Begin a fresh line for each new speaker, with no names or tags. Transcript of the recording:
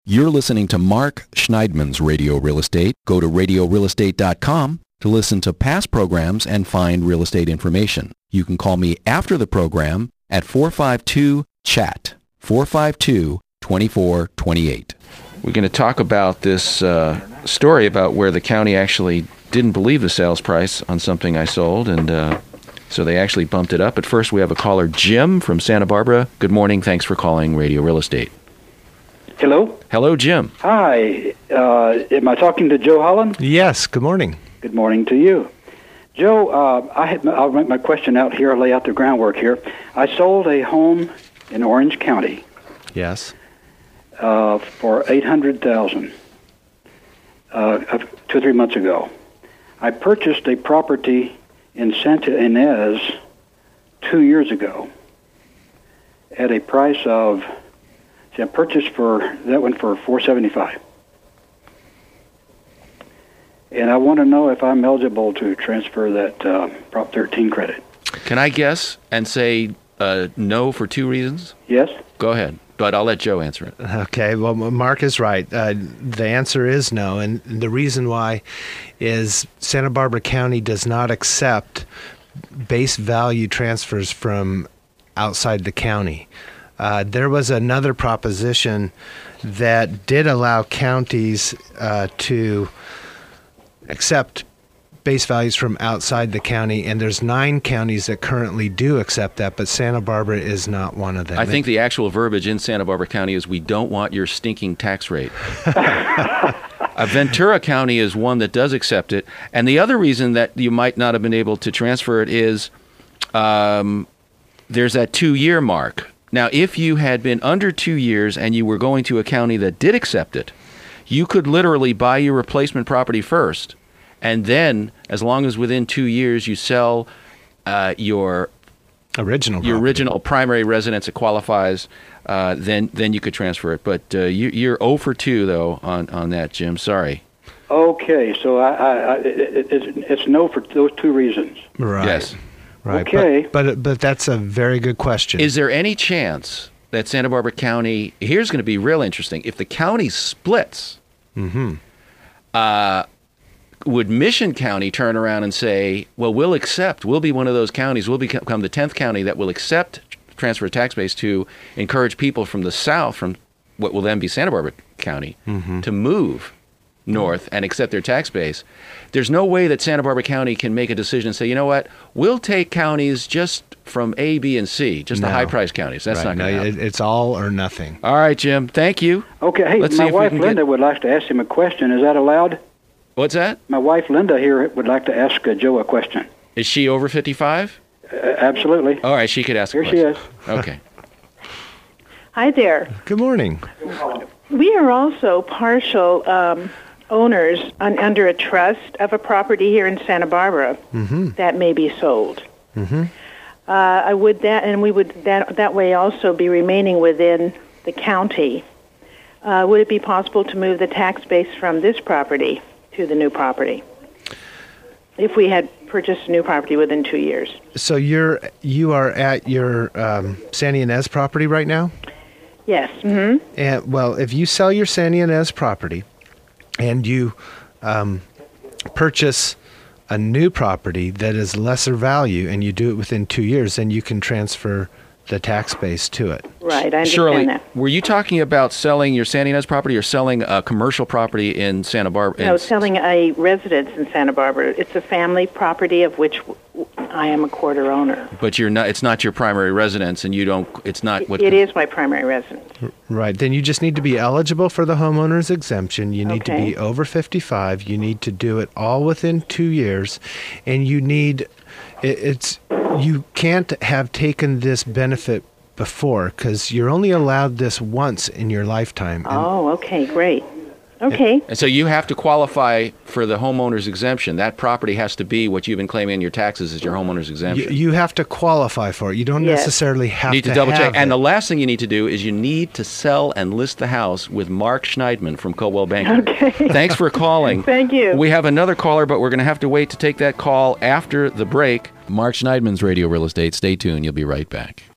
You're listening to Mark Schneidman's Radio Real Estate. Go to radiorealestate.com to listen to past programs and find real estate information. You can call me after the program at 452-CHAT, 452-2428. We're going to talk about this story about where the county actually didn't believe the sales price on something I sold, and so they actually bumped it up. But first, we have a caller, Jim from Santa Barbara. Good morning. Thanks for calling Radio Real Estate.
Hello?
Hello, Jim.
Hi. Am I talking to Joe Holland?
Yes, good morning.
Good morning to you. Joe, I'll make my question out here, lay out the groundwork here. I sold a home in Orange County.
Yes.
For $800,000 2 or 3 months ago. I purchased a property in Santa Ynez 2 years ago at a price of, I purchased for that one for $475,000. And I want to know if I'm eligible to transfer that Prop 13 credit.
Can I guess and say no for 2 reasons?
Yes.
Go ahead, but I'll let Joe answer it.
Okay, well, Mark is right. The answer is no, and the reason why is Santa Barbara County does not accept base value transfers from outside the county. There was another proposition that did allow counties to accept base values from outside the county, and there's 9 counties that currently do accept that, but Santa Barbara is not one of them.
I think the actual verbiage in Santa Barbara County is, we don't want your stinking tax rate. Ventura County is one that does accept it, and the other reason that you might not have been able to transfer it is there's that 2-year mark. Now, if you had been under 2 years and you were going to a county that did accept it, you could literally buy your replacement property first, and then, as long as within 2 years you sell your original primary residence that qualifies, then you could transfer it. But you're 0 for 2, though, on that, Jim. Sorry.
Okay, so it's no for those 2 reasons.
Right.
Yes.
Right.
Okay.
But that's a very good question.
Is there any chance that Santa Barbara County, here's going to be real interesting, if the county splits, would Mission County turn around and say, well, we'll be one of those counties, we'll become the 10th county that will accept transfer of tax base to encourage people from the south, from what will then be Santa Barbara County, to move north and accept their tax base? There's no way that Santa Barbara County can make a decision and say, you know what, we'll take counties just from A, B, and C, just the high-priced counties. That's not going to happen.
It's all or nothing.
All right, Jim. Thank you.
Okay. Hey, my wife Linda would like to ask him a question. Is that allowed?
What's that?
My wife Linda here would like to ask Joe a question.
Is she over 55?
Absolutely.
All right, she could ask a question.
Here she is.
Okay.
Hi there.
Good morning.
We are also partial owners under a trust of a property here in Santa Barbara that may be sold. I would we would that way also be remaining within the county. Would it be possible to move the tax base from this property to the new property if we had purchased a new property within 2 years?
So you are at your Santa Ynez property right now?
Yes.
And well, if you sell your Santa Ynez property and you purchase a new property that is lesser value and you do it within 2 years, then you can transfer the tax base to it.
Right, I understand
Shirley,
that.
were you talking about selling your Santa Ynez property or selling a commercial property in Santa Barbara?
No, selling a residence in Santa Barbara. It's a family property of which I am a quarter owner.
But you're not. It's not your primary residence, and you don't. It's not what.
It is my primary residence.
Right. Then you just need to be eligible for the homeowner's exemption. You need to
Okay.
be over 55. You need to do it all within 2 years, and you need. You can't have taken this benefit before because you're only allowed this once in your lifetime.
Oh, okay, great. Okay.
And so you have to qualify for the homeowner's exemption. That property has to be what you've been claiming in your taxes as your homeowner's exemption.
You have to qualify for it. You don't necessarily have to.
You need to double check.
have
And
it.
the last thing you need to do is you need to sell and list the house with Mark Schneidman from Coldwell Banker.
Okay.
Thanks for calling.
Thank you.
We have another caller, but we're going to have to wait to take that call after the break. Mark Schneidman's Radio Real Estate. Stay tuned. You'll be right back.